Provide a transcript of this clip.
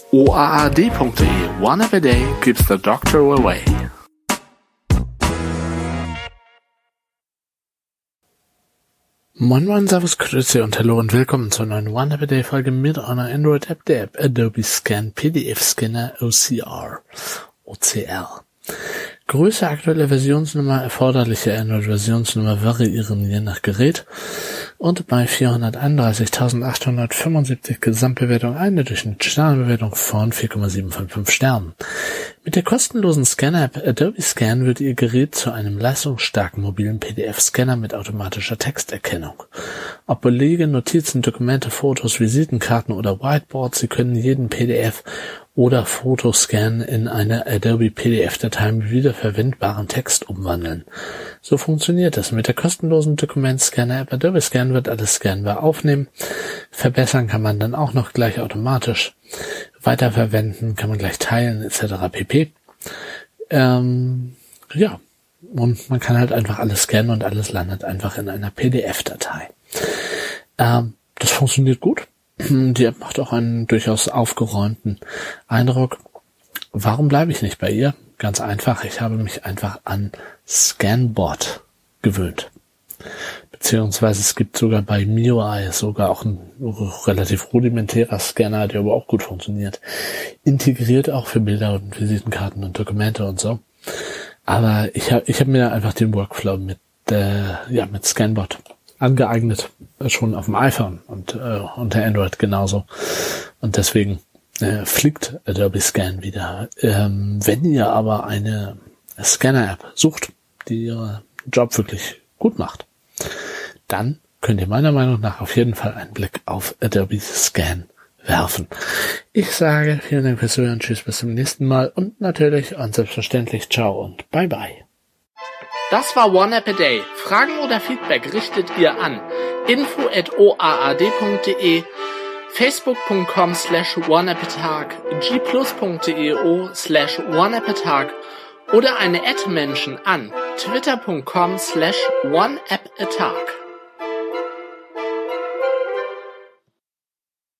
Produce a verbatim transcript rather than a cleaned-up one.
o a a d punkt d e. One app a day keeps the doctor away. Moin Moin, Servus, Grüße und Hallo und willkommen zur neuen One App a Day Folge mit einer Android-App, der App Adobe Scan P D F Scanner O C R. O C R. Größe, aktuelle Versionsnummer, erforderliche Android-Versionsnummer variieren je nach Gerät und bei vierhunderteinunddreißigtausendachthundertfünfundsiebzig Gesamtbewertung eine Durchschnittssternbewertung von vier Komma sieben von fünf Sternen. Mit der kostenlosen Scanner-App Adobe Scan wird Ihr Gerät zu einem leistungsstarken mobilen P D F-Scanner mit automatischer Texterkennung. Ob Belege, Notizen, Dokumente, Fotos, Visitenkarten oder Whiteboards, Sie können jeden P D F oder Fotoscan in eine Adobe P D F-Datei mit wiederverwendbaren Text umwandeln. So funktioniert es. Mit der kostenlosen Dokumentscanner-App Adobe Scan wird alles scannbar aufnehmen. Verbessern kann man dann auch noch gleich automatisch. Weiterverwenden kann man gleich teilen et cetera pp. Ähm, ja, und man kann halt einfach alles scannen und alles landet einfach in einer P D F-Datei. Ähm, das funktioniert gut. Die App macht auch einen durchaus aufgeräumten Eindruck. Warum bleibe ich nicht bei ihr? Ganz einfach, ich habe mich einfach an Scanbot gewöhnt. Beziehungsweise es gibt sogar bei M I U I sogar auch ein relativ rudimentärer Scanner, der aber auch gut funktioniert. Integriert auch für Bilder und Visitenkarten und Dokumente und so. Aber ich habe ich hab mir einfach den Workflow mit äh, ja mit Scanbot angeeignet, schon auf dem iPhone und äh, unter Android genauso. Und deswegen äh, fliegt Adobe Scan wieder. Ähm, wenn ihr aber eine Scanner-App sucht, die ihren Job wirklich gut macht, dann könnt ihr meiner Meinung nach auf jeden Fall einen Blick auf Adobe Scan werfen. Ich sage vielen Dank fürs Zuhören, tschüss, bis zum nächsten Mal und natürlich und selbstverständlich ciao und bye bye. Das war One App a Day. Fragen oder Feedback richtet ihr an info at o a a d punkt d e, facebook punkt com slash oneappatag, g plus punkt d e o slash oneappatag oder eine Ad-Menschen an twitter punkt com slash oneappatag.